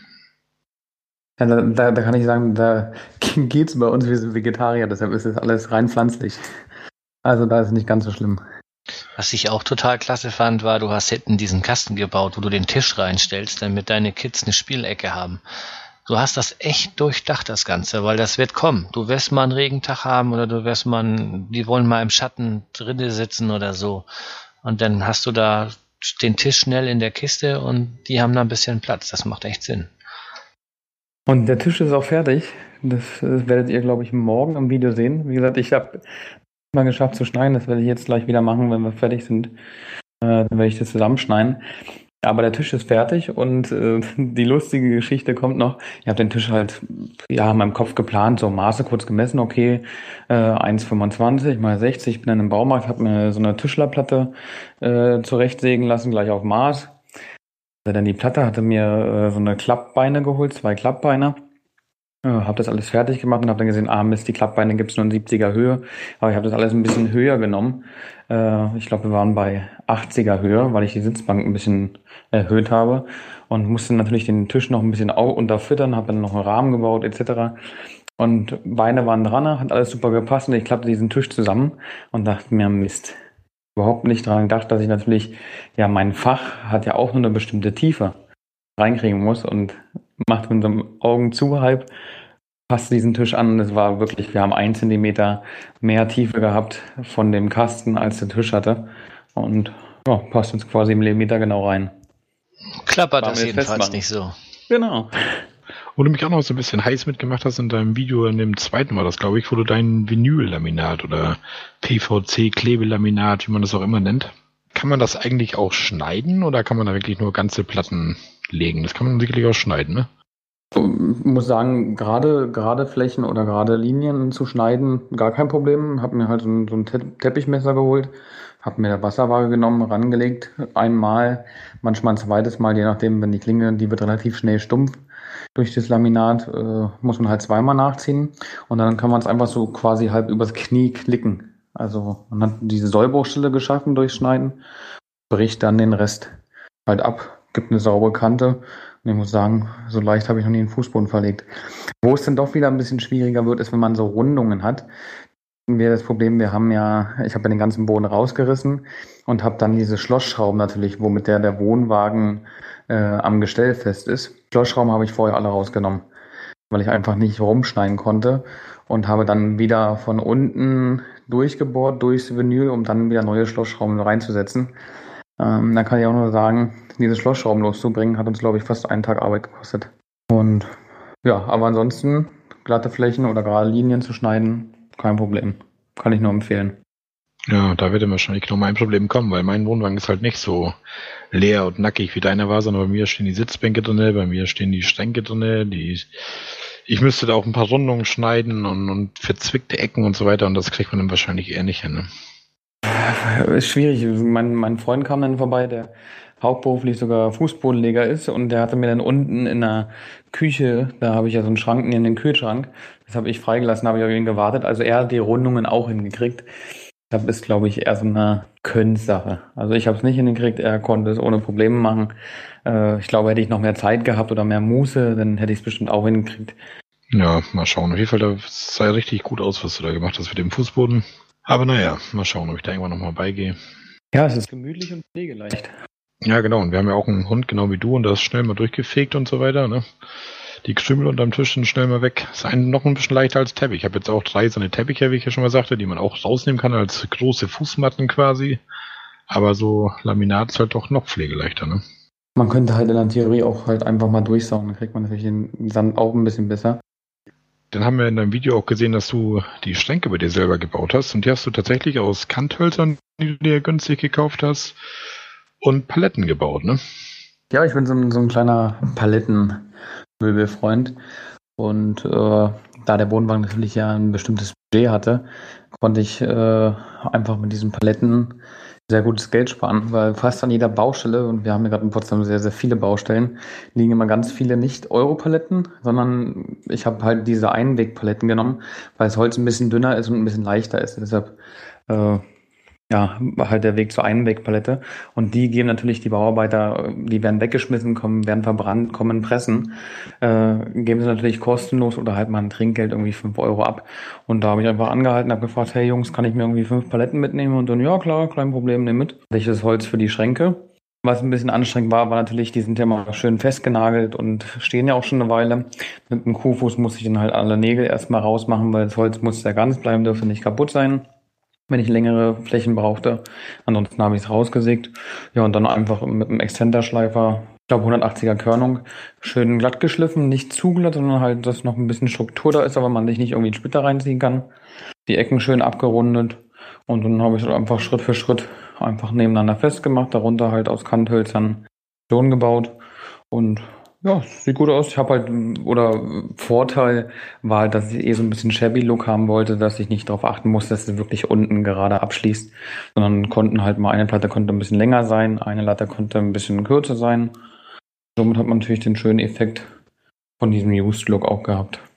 Ja, da, da, da kann ich sagen, da geht's bei uns, wir sind Vegetarier, deshalb ist das alles rein pflanzlich. Also da ist es nicht ganz so schlimm. Was ich auch total klasse fand, war, du hast hinten diesen Kasten gebaut, wo du den Tisch reinstellst, damit deine Kids eine Spielecke haben. Du hast das echt durchdacht, das Ganze, weil das wird kommen. Du wirst mal einen Regentag haben oder du wirst mal, einen, die wollen mal im Schatten drinnen sitzen oder so. Und dann hast du da den Tisch schnell in der Kiste und die haben da ein bisschen Platz. Das macht echt Sinn. Und der Tisch ist auch fertig. Das, das werdet ihr, glaube ich, morgen im Video sehen. Wie gesagt, ich habe mal geschafft zu schneiden. Das werde ich jetzt gleich wieder machen, wenn wir fertig sind. Äh, dann werde ich das zusammenschneiden. Aber der Tisch ist fertig und äh, die lustige Geschichte kommt noch. Ich habe den Tisch halt ja in meinem Kopf geplant, so Maße kurz gemessen, okay, äh, eins Komma fünfundzwanzig mal sechzig. Ich bin dann im Baumarkt, habe mir so eine Tischlerplatte äh, zurechtsägen lassen, gleich auf Maß. Dann die Platte, hatte mir äh, so eine Klappbeine geholt, zwei Klappbeine. Äh, habe das alles fertig gemacht und habe dann gesehen, ah Mist, die Klappbeine gibt es nur in siebziger Höhe. Aber ich habe das alles ein bisschen höher genommen. Äh, ich glaube, wir waren bei achtziger Höhe, weil ich die Sitzbank ein bisschen erhöht habe. Und musste natürlich den Tisch noch ein bisschen au- unterfüttern, habe dann noch einen Rahmen gebaut et cetera. Und Beine waren dran, hat alles super gepasst und ich klappte diesen Tisch zusammen und dachte mir, Mist, überhaupt nicht dran gedacht, dass ich natürlich, ja, mein Fach hat ja auch nur eine bestimmte Tiefe reinkriegen muss und macht mit unserem Augen zu halb, passte diesen Tisch an und es war wirklich, wir haben einen Zentimeter mehr Tiefe gehabt von dem Kasten, als der Tisch hatte und ja, passt uns quasi im Millimeter genau rein. Klappert War das mir jedenfalls festmachen. nicht so. Genau. Wo du mich auch noch so ein bisschen heiß mitgemacht hast in deinem Video, in dem zweiten war das, glaube ich, wo du dein Vinyl-Laminat oder P V C-Klebelaminat, wie man das auch immer nennt, kann man das eigentlich auch schneiden oder kann man da wirklich nur ganze Platten legen? Das kann man wirklich auch schneiden, ne? Ich muss sagen, gerade gerade Flächen oder gerade Linien zu schneiden, gar kein Problem. Hab mir halt so ein, so ein Te- Teppichmesser geholt, hab mir eine Wasserwaage genommen, rangelegt, einmal, manchmal ein zweites Mal, je nachdem, wenn die Klinge, die wird relativ schnell stumpf durch das Laminat, äh, muss man halt zweimal nachziehen und dann kann man es einfach so quasi halb übers Knie klicken. Also man hat diese Sollbruchstelle geschaffen durchs Schneiden, bricht dann den Rest halt ab, gibt eine saubere Kante. Und ich muss sagen, so leicht habe ich noch nie einen Fußboden verlegt. Wo es dann doch wieder ein bisschen schwieriger wird, ist, wenn man so Rundungen hat. Wir das Problem, wir haben ja, ich habe ja den ganzen Boden rausgerissen und habe dann diese Schlossschrauben natürlich, womit der, der Wohnwagen äh, am Gestell fest ist. Schlossschrauben habe ich vorher alle rausgenommen, weil ich einfach nicht rumschneiden konnte und habe dann wieder von unten durchgebohrt, durchs Vinyl, um dann wieder neue Schlossschrauben reinzusetzen. Ähm, da kann ich auch nur sagen, diese Schlossschrauben loszubringen, hat uns, glaube ich, fast einen Tag Arbeit gekostet. Und ja, aber ansonsten glatte Flächen oder gerade Linien zu schneiden, kein Problem. Kann ich nur empfehlen. Ja, da wird wahrscheinlich noch mein Problem kommen, weil mein Wohnwagen ist halt nicht so leer und nackig wie deiner war, sondern bei mir stehen die Sitzbänke drinne, bei mir stehen die Schränke drinne, die ich müsste da auch ein paar Rundungen schneiden und, und verzwickte Ecken und so weiter und das kriegt man dann wahrscheinlich eher nicht hin. Ne? Ist schwierig. Mein, mein Freund kam dann vorbei, der hauptberuflich sogar Fußbodenleger ist und der hatte mir dann unten in der Küche, da habe ich ja so einen Schrank neben den Kühlschrank, das habe ich freigelassen, habe ich auf ihn gewartet. Also er hat die Rundungen auch hingekriegt. Das ist, glaube ich, eher so eine Könnsache. Also ich habe es nicht hingekriegt, er konnte es ohne Probleme machen. Äh, ich glaube, hätte ich noch mehr Zeit gehabt oder mehr Muße, dann hätte ich es bestimmt auch hingekriegt. Ja, mal schauen. Auf jeden Fall, das sah richtig gut aus, was du da gemacht hast mit dem Fußboden. Aber naja, mal schauen, ob ich da irgendwann nochmal beigehe. Ja, es ist gemütlich und pflegeleicht. Ja, genau. Und wir haben ja auch einen Hund, genau wie du, und das ist schnell mal durchgefegt und so weiter. Ne? Die Krümel unterm Tisch sind schnell mal weg. Ist ein, noch ein bisschen leichter als Teppich. Ich habe jetzt auch drei so eine Teppiche, wie ich ja schon mal sagte, die man auch rausnehmen kann als große Fußmatten quasi. Aber so Laminat ist halt doch noch pflegeleichter, ne? Man könnte halt in der Theorie auch halt einfach mal durchsaugen. Dann kriegt man natürlich den Sand auch ein bisschen besser. Dann haben wir in deinem Video auch gesehen, dass du die Schränke bei dir selber gebaut hast. Und die hast du tatsächlich aus Kanthölzern, die du dir günstig gekauft hast, und Paletten gebaut, ne? Ja, ich bin so ein, so ein kleiner Palettenmöbelfreund. Und äh, da der Wohnwagen natürlich ja ein bestimmtes Budget hatte, konnte ich äh, einfach mit diesen Paletten sehr gutes Geld sparen, weil fast an jeder Baustelle, und wir haben ja gerade in Potsdam sehr, sehr viele Baustellen, liegen immer ganz viele nicht Euro-Paletten, sondern ich habe halt diese Einwegpaletten genommen, weil das Holz ein bisschen dünner ist und ein bisschen leichter ist. Deshalb äh, ja, halt der Weg zur Einwegpalette. Und die geben natürlich die Bauarbeiter, die werden weggeschmissen, kommen, werden verbrannt, kommen pressen, äh, geben sie natürlich kostenlos oder halt mal ein Trinkgeld, irgendwie fünf Euro ab. Und da habe ich einfach angehalten, habe gefragt, hey Jungs, kann ich mir irgendwie fünf Paletten mitnehmen? Und dann, ja klar, kein Problem, nimm mit. Hatte ich das Holz für die Schränke. Was ein bisschen anstrengend war, war natürlich, die sind ja mal schön festgenagelt und stehen ja auch schon eine Weile. Mit dem Kuhfuß muss ich dann halt alle Nägel erstmal rausmachen, weil das Holz muss ja ganz bleiben, dürfte nicht kaputt sein, wenn ich längere Flächen brauchte. Ansonsten habe ich es rausgesägt. Ja, und dann einfach mit einem Exzenterschleifer, ich glaube hundertachtziger Körnung, schön glatt geschliffen, nicht zu glatt, sondern halt, dass noch ein bisschen Struktur da ist, aber man sich nicht irgendwie einen Splitter reinziehen kann. Die Ecken schön abgerundet und dann habe ich es einfach Schritt für Schritt einfach nebeneinander festgemacht, darunter halt aus Kanthölzern Sohn gebaut und ja, sieht gut aus. Ich habe halt, oder Vorteil war halt, dass ich eh so ein bisschen Shabby-Look haben wollte, dass ich nicht darauf achten muss, dass es wirklich unten gerade abschließt, sondern konnten halt mal, eine Platte konnte ein bisschen länger sein, eine Latte konnte ein bisschen kürzer sein. Somit hat man natürlich den schönen Effekt von diesem Used-Look auch gehabt.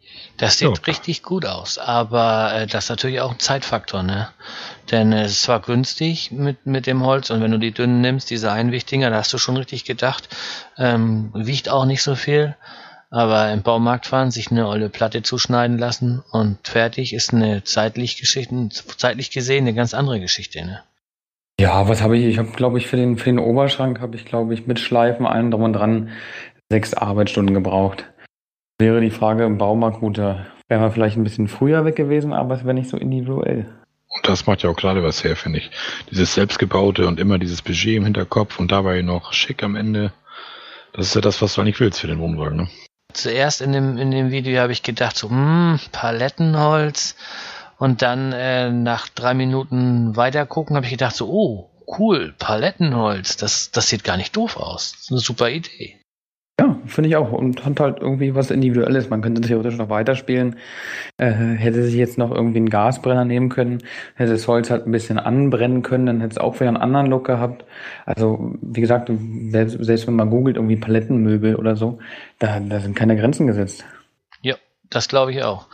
Das sieht Ja. richtig gut aus, aber äh, das ist natürlich auch ein Zeitfaktor, ne? Denn äh, es ist zwar günstig mit, mit dem Holz und wenn du die dünnen nimmst, diese Einwichtinger, da hast du schon richtig gedacht, ähm, wiegt auch nicht so viel, aber im Baumarkt fahren, sich eine olle Platte zuschneiden lassen und fertig ist eine zeitlich Geschichte, zeitlich gesehen eine ganz andere Geschichte, ne? Ja, was habe ich? Ich habe, glaube ich, für den, für den Oberschrank habe ich, glaube ich, mit Schleifen, allem drum und dran sechs Arbeitsstunden gebraucht. Wäre die Frage im Baumarkt, gut, da wären wir vielleicht ein bisschen früher weg gewesen, aber es wäre nicht so individuell. Und das macht ja auch gerade was her, finde ich. Dieses selbstgebaute und immer dieses Budget im Hinterkopf und dabei noch schick am Ende. Das ist ja das, was du eigentlich willst für den Wohnwagen, ne? Zuerst in dem, in dem Video habe ich gedacht, so, hm, Palettenholz. Und dann äh, nach drei Minuten weiter gucken, habe ich gedacht, so, oh, cool, Palettenholz. Das, das sieht gar nicht doof aus. Das ist eine super Idee. Ja, finde ich auch. Und hat halt irgendwie was Individuelles. Man könnte theoretisch noch weiterspielen. Äh, hätte sich jetzt noch irgendwie einen Gasbrenner nehmen können, hätte das Holz halt ein bisschen anbrennen können, dann hätte es auch wieder einen anderen Look gehabt. Also, wie gesagt, selbst, selbst wenn man googelt, irgendwie Palettenmöbel oder so, da, da sind keine Grenzen gesetzt. Ja, das glaube ich auch.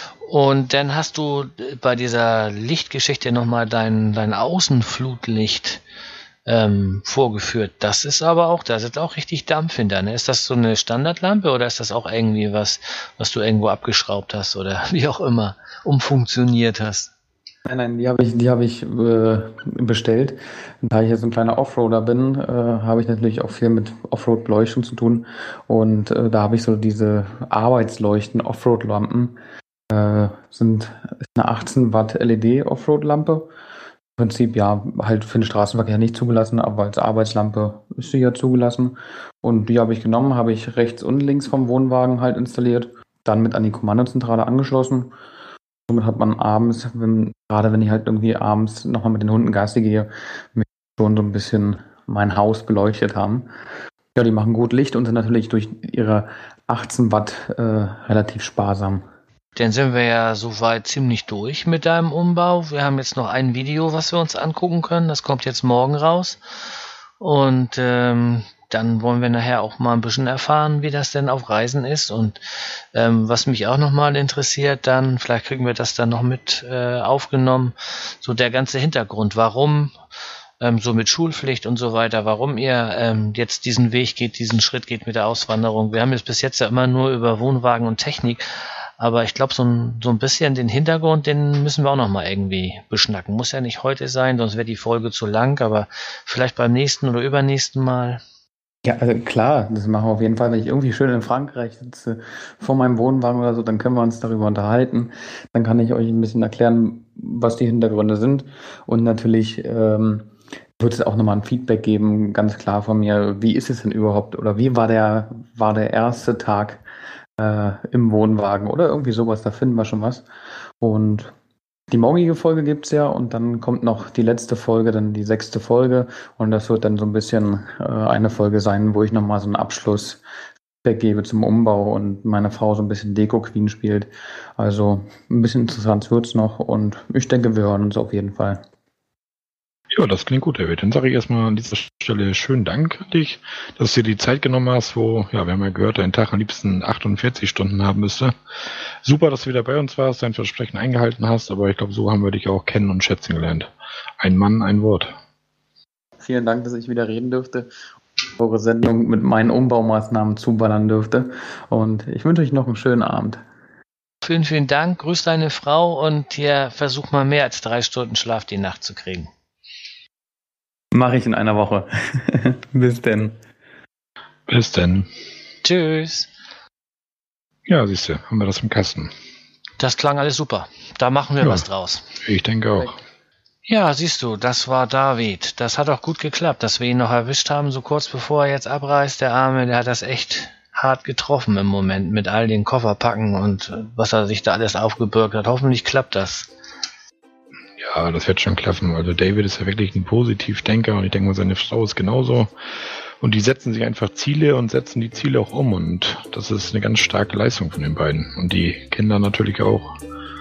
Und dann hast du bei dieser Lichtgeschichte nochmal dein, dein Außenflutlicht ähm, vorgeführt. Das ist aber auch, da sitzt auch richtig Dampf hinter. Ne? Ist das so eine Standardlampe oder ist das auch irgendwie was, was du irgendwo abgeschraubt hast oder wie auch immer umfunktioniert hast? Nein, nein, die habe ich, die habe ich äh, bestellt. Da ich jetzt ein kleiner Offroader bin, äh, habe ich natürlich auch viel mit Offroad-Beleuchtung zu tun. Und äh, da habe ich so diese Arbeitsleuchten, Offroad-Lampen. Äh, sind ist eine achtzehn Watt L E D Offroad-Lampe. Im Prinzip ja halt für den Straßenverkehr nicht zugelassen, aber als Arbeitslampe ist sie ja zugelassen. Und die habe ich genommen, habe ich rechts und links vom Wohnwagen halt installiert, dann mit an die Kommandozentrale angeschlossen. Somit hat man abends, wenn, gerade wenn ich halt irgendwie abends nochmal mit den Hunden Gassi gehe, mich schon so ein bisschen mein Haus beleuchtet haben. Ja, die machen gut Licht und sind natürlich durch ihre achtzehn Watt äh, relativ sparsam. Dann sind wir ja soweit ziemlich durch mit deinem Umbau. Wir haben jetzt noch ein Video, was wir uns angucken können. Das kommt jetzt morgen raus. Und ähm, dann wollen wir nachher auch mal ein bisschen erfahren, wie das denn auf Reisen ist. Und ähm, was mich auch nochmal interessiert, dann, vielleicht kriegen wir das dann noch mit äh, aufgenommen, so der ganze Hintergrund. Warum ähm, so mit Schulpflicht und so weiter, warum ihr ähm, jetzt diesen Weg geht, diesen Schritt geht mit der Auswanderung. Wir haben jetzt bis jetzt ja immer nur über Wohnwagen und Technik. Aber ich glaube, so ein, so ein bisschen den Hintergrund, den müssen wir auch noch mal irgendwie beschnacken. Muss ja nicht heute sein, sonst wäre die Folge zu lang, aber vielleicht beim nächsten oder übernächsten Mal. Ja, also klar, das machen wir auf jeden Fall. Wenn ich irgendwie schön in Frankreich sitze, vor meinem Wohnwagen oder so, dann können wir uns darüber unterhalten. Dann kann ich euch ein bisschen erklären, was die Hintergründe sind. Und natürlich ähm, wird es auch nochmal ein Feedback geben, ganz klar von mir. Wie ist es denn überhaupt oder wie war der, war der erste Tag Äh, im Wohnwagen oder irgendwie sowas, da finden wir schon was. Und die morgige Folge gibt's ja und dann kommt noch die letzte Folge, dann die sechste Folge und das wird dann so ein bisschen äh, eine Folge sein, wo ich nochmal so einen Abschluss gebe zum Umbau und meine Frau so ein bisschen Deko-Queen spielt. Also ein bisschen interessant wird's noch und ich denke, wir hören uns auf jeden Fall. Ja, das klingt gut, David. Dann sage ich erstmal an dieser Stelle schönen Dank an dich, dass du dir die Zeit genommen hast, wo, ja, wir haben ja gehört, dein Tag am liebsten achtundvierzig Stunden haben müsste. Super, dass du wieder bei uns warst, dein Versprechen eingehalten hast, aber ich glaube, so haben wir dich auch kennen und schätzen gelernt. Ein Mann, ein Wort. Vielen Dank, dass ich wieder reden durfte, eure Sendung mit meinen Umbaumaßnahmen zuballern durfte und ich wünsche euch noch einen schönen Abend. Vielen, vielen Dank. Grüß deine Frau und hier versuch mal mehr als drei Stunden Schlaf die Nacht zu kriegen. Mache ich in einer Woche. Bis denn. Bis denn. Tschüss. Ja, siehst du, haben wir das im Kasten. Das klang alles super. Da machen wir Ja. was draus. Ich denke auch. Ja, siehst du, das war David. Das hat auch gut geklappt, dass wir ihn noch erwischt haben, so kurz bevor er jetzt abreist. Der Arme, der hat das echt hart getroffen im Moment mit all den Kofferpacken und was er sich da alles aufgebürgt hat. Hoffentlich klappt das. Ja, das wird schon klappen. Also David ist ja wirklich ein Positivdenker und ich denke mal, seine Frau ist genauso. Und die setzen sich einfach Ziele und setzen die Ziele auch um und das ist eine ganz starke Leistung von den beiden. Und die Kinder natürlich auch.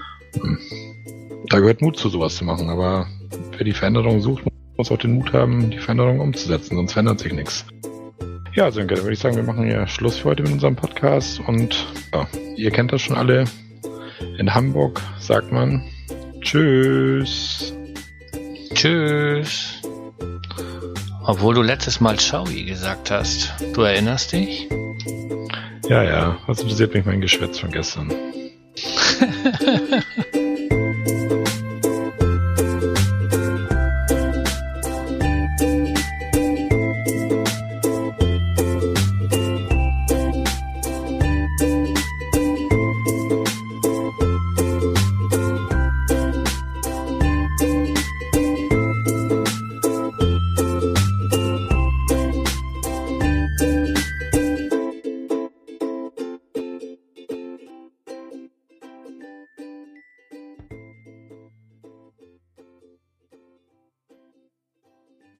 Da gehört Mut zu, sowas zu machen, aber wer die Veränderung sucht, muss auch den Mut haben, die Veränderung umzusetzen, sonst verändert sich nichts. Ja, Sönke, dann würde ich sagen, wir machen ja Schluss für heute mit unserem Podcast. Und ja, ihr kennt das schon alle. In Hamburg sagt man Tschüss. Tschüss. Obwohl du letztes Mal Schaui gesagt hast. Du erinnerst dich? Ja, ja. Was interessiert mich mein Geschwätz von gestern?